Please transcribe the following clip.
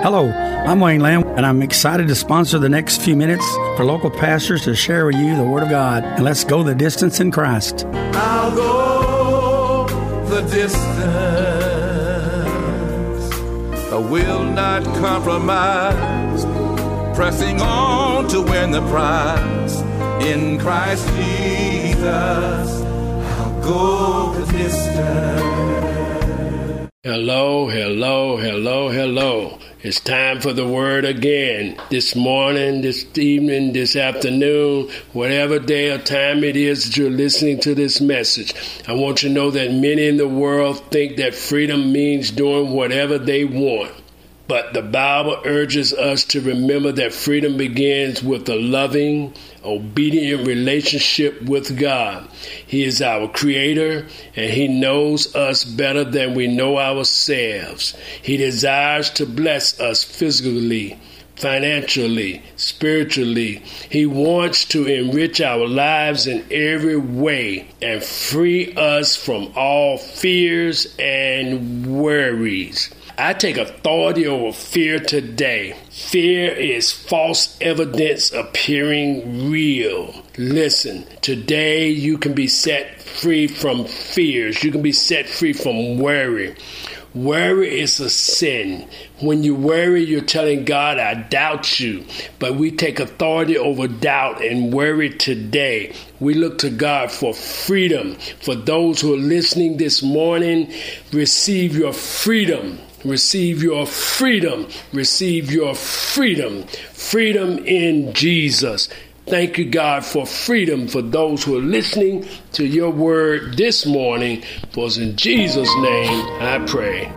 Hello, I'm Wayne Lamb, and I'm excited to sponsor the next few minutes for local pastors to share with you the Word of God. And let's go the distance in Christ. I'll go the distance. I will not compromise. Pressing on to win the prize. In Christ Jesus, I'll go the distance. Hello, hello, hello, hello. It's time for the word again. This morning, this evening, this afternoon, whatever day or time it is that you're listening to this message, I want you to know that many in the world think that freedom means doing whatever they want. But the Bible urges us to remember that freedom begins with a loving, obedient relationship with God. He is our creator, and he knows us better than we know ourselves. He desires to bless us physically, financially, spiritually. He wants to enrich our lives in every way and free us from all fears and worries. I take authority over fear today. Fear is false evidence appearing real. Listen, today you can be set free from fears. You can be set free from worry. Worry is a sin. When you worry, you're telling God, I doubt you. But we take authority over doubt and worry today. We look to God for freedom. For those who are listening this morning, receive your freedom. Receive your freedom. Receive your freedom. Freedom in Jesus. Thank you, God, for freedom for those who are listening to your word this morning. For it's in Jesus' name I pray.